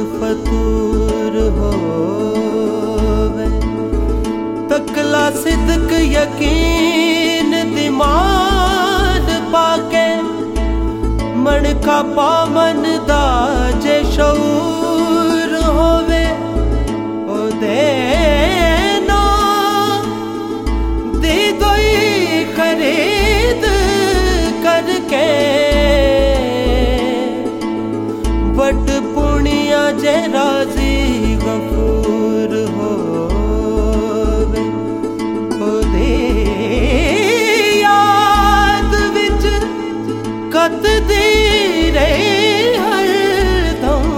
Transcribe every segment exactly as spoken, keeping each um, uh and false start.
फतूर होवे। तकला सिद्क यकीन दिमाग पाके मन का पामन दा जे शऊर होवे। ओ देना दी दोई खरीद करके बट पुणिया जे राजी गफूर होवे। ओ दे याद विच कत दी रे हरदम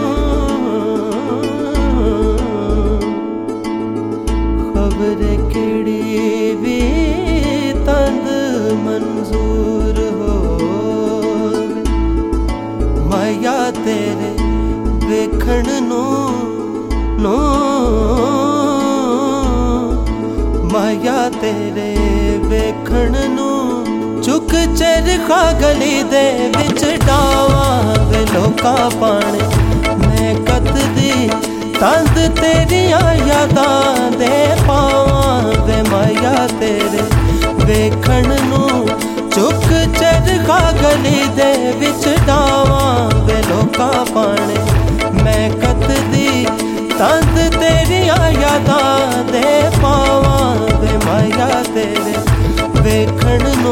खबर केड़ी भी तंद मंजूर होवे। माया तेरे वेखण नू नू माया तेरे वेखण नू चुक चरखा गली दे विच डावां वे लोका पाने। मैं कत दी तंद तेरिया यादां दे पावां वे माया तेरे वेखण नू चुक चरखा गली दे विच डावां वे लोका पाने। मैं कत दी तंद तेरिया यादां दे पावां वे माया तेरे वेखण नू।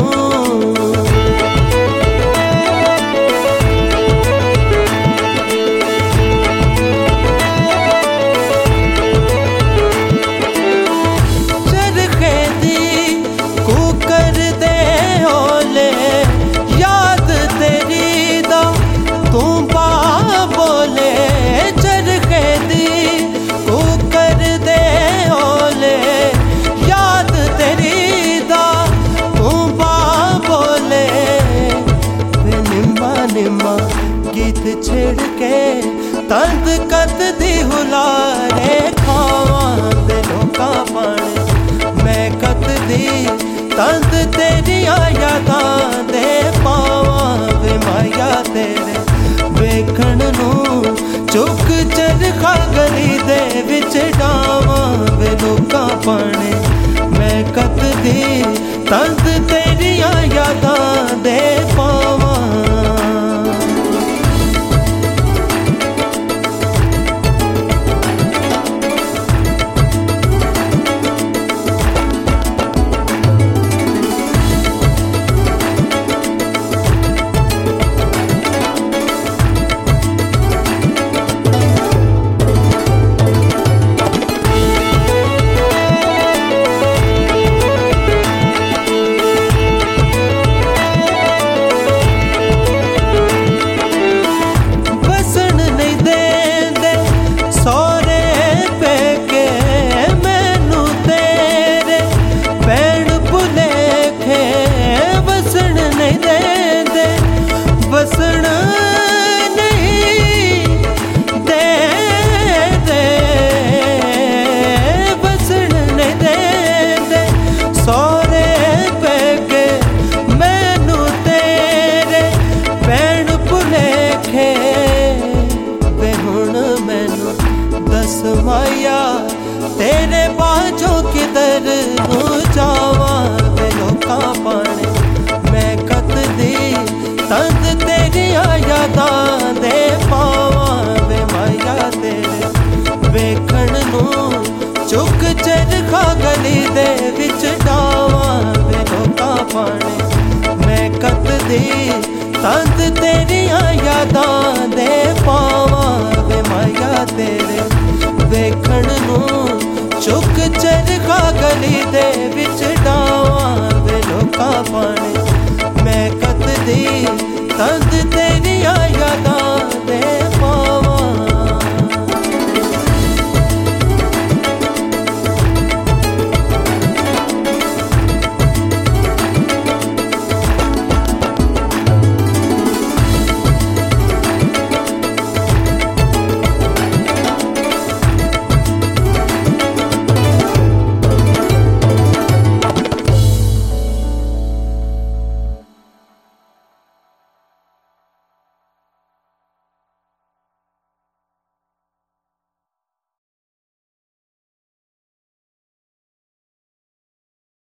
गीत छेड़ के तंद कत दी हुलारे खावां दे लोका पाने। मैं कत दी तंद तेरिया यादां दे पावां वे माया तेरे वेखण नू चुक चरखा गली दे विच डावां वे लोका पाने। मैं कत दी तंद तेरिया यादां दे पावां। वसण नहीं दे दे वसण नहीं दे दे सौरे पैके मैनू तेरे भैण भुलेखे। वे हुण मैनू दस माया तेरे बाजों किधर नू जावां वे लोका पाने। मैं कत दी तंद तेरिया यादां दे पावां वे माया तेरे वेखण नू चुक चरखा गली दे विच डावां वे लोका पाने। मैं कत दी तंद तेरिया यादां दे पावां वे माया तेरे वेखण नू चुक चरखा गली दे विच डावां वे लोका पाने।